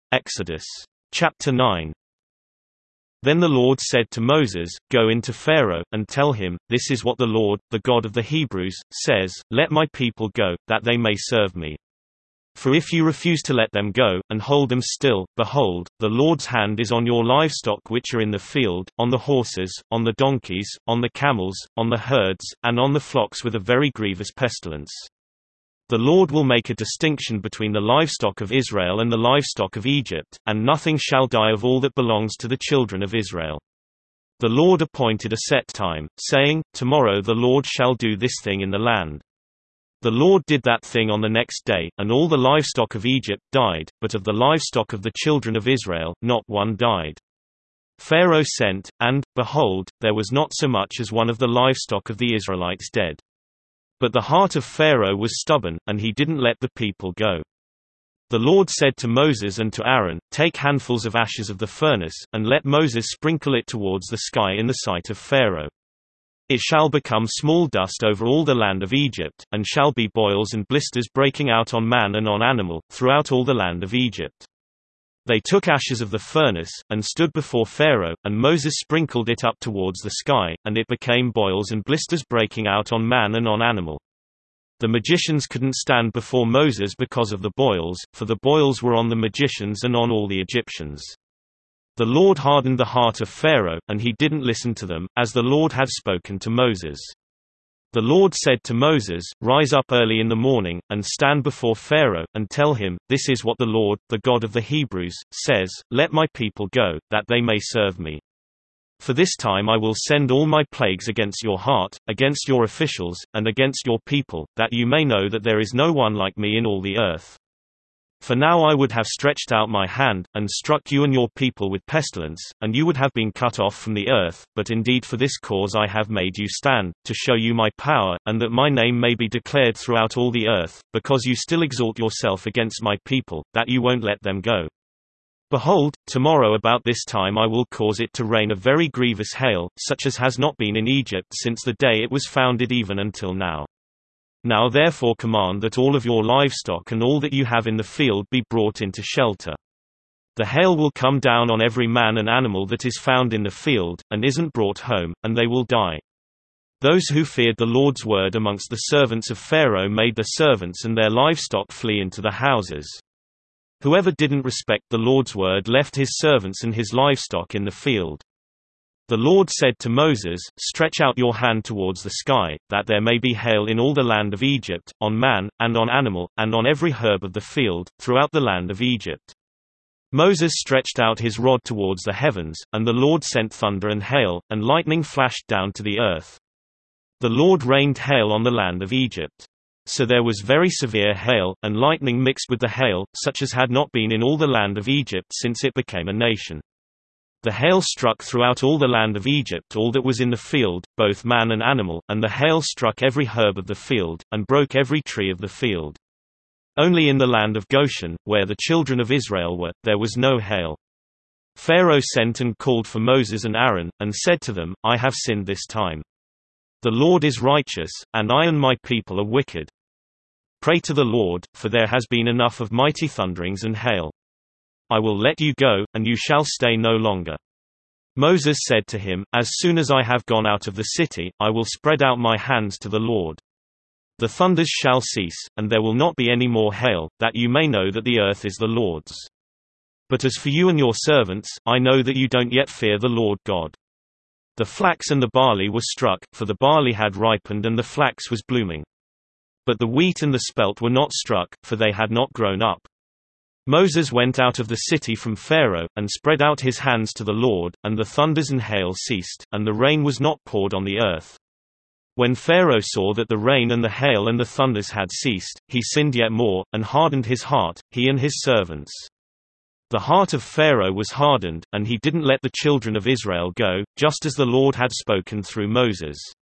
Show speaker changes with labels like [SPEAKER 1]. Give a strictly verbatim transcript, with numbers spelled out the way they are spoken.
[SPEAKER 1] Exodus. Chapter nine. Then the Lord said to Moses, Go into Pharaoh, and tell him, This is what the Lord, the God of the Hebrews, says, Let my people go, that they may serve me. For if you refuse to let them go, and hold them still, behold, the Lord's hand is on your livestock which are in the field, on the horses, on the donkeys, on the camels, on the herds, and on the flocks with a very grievous pestilence. The Lord will make a distinction between the livestock of Israel and the livestock of Egypt, and nothing shall die of all that belongs to the children of Israel. The Lord appointed a set time, saying, Tomorrow the Lord shall do this thing in the land. The Lord did that thing on the next day, and all the livestock of Egypt died, but of the livestock of the children of Israel, not one died. Pharaoh sent, and, behold, there was not so much as one of the livestock of the Israelites dead. But the heart of Pharaoh was stubborn, and he didn't let the people go. The Lord said to Moses and to Aaron, Take handfuls of ashes of the furnace, and let Moses sprinkle it towards the sky in the sight of Pharaoh. It shall become small dust over all the land of Egypt, and shall be boils and blisters breaking out on man and on animal, throughout all the land of Egypt. They took ashes of the furnace, and stood before Pharaoh, and Moses sprinkled it up towards the sky, and it became boils and blisters breaking out on man and on animal. The magicians couldn't stand before Moses because of the boils, for the boils were on the magicians and on all the Egyptians. The Lord hardened the heart of Pharaoh, and he didn't listen to them, as the Lord had spoken to Moses. The Lord said to Moses, Rise up early in the morning, and stand before Pharaoh, and tell him, This is what the Lord, the God of the Hebrews, says, Let my people go, that they may serve me. For this time I will send all my plagues against your heart, against your officials, and against your people, that you may know that there is no one like me in all the earth. For now I would have stretched out my hand, and struck you and your people with pestilence, and you would have been cut off from the earth, but indeed for this cause I have made you stand, to show you my power, and that my name may be declared throughout all the earth, because you still exalt yourself against my people, that you won't let them go. Behold, tomorrow about this time I will cause it to rain a very grievous hail, such as has not been in Egypt since the day it was founded even until now. Now therefore command that all of your livestock and all that you have in the field be brought into shelter. The hail will come down on every man and animal that is found in the field, and isn't brought home, and they will die. Those who feared the Lord's word amongst the servants of Pharaoh made their servants and their livestock flee into the houses. Whoever didn't respect the Lord's word left his servants and his livestock in the field. The Lord said to Moses, Stretch out your hand towards the sky, that there may be hail in all the land of Egypt, on man, and on animal, and on every herb of the field, throughout the land of Egypt. Moses stretched out his rod towards the heavens, and the Lord sent thunder and hail, and lightning flashed down to the earth. The Lord rained hail on the land of Egypt. So there was very severe hail, and lightning mixed with the hail, such as had not been in all the land of Egypt since it became a nation. The hail struck throughout all the land of Egypt all that was in the field, both man and animal, and the hail struck every herb of the field, and broke every tree of the field. Only in the land of Goshen, where the children of Israel were, there was no hail. Pharaoh sent and called for Moses and Aaron, and said to them, I have sinned this time. The Lord is righteous, and I and my people are wicked. Pray to the Lord, for there has been enough of mighty thunderings and hail. I will let you go, and you shall stay no longer. Moses said to him, As soon as I have gone out of the city, I will spread out my hands to the Lord. The thunders shall cease, and there will not be any more hail, that you may know that the earth is the Lord's. But as for you and your servants, I know that you don't yet fear the Lord God. The flax and the barley were struck, for the barley had ripened and the flax was blooming. But the wheat and the spelt were not struck, for they had not grown up. Moses went out of the city from Pharaoh, and spread out his hands to the Lord, and the thunders and hail ceased, and the rain was not poured on the earth. When Pharaoh saw that the rain and the hail and the thunders had ceased, he sinned yet more, and hardened his heart, he and his servants. The heart of Pharaoh was hardened, and he didn't let the children of Israel go, just as the Lord had spoken through Moses.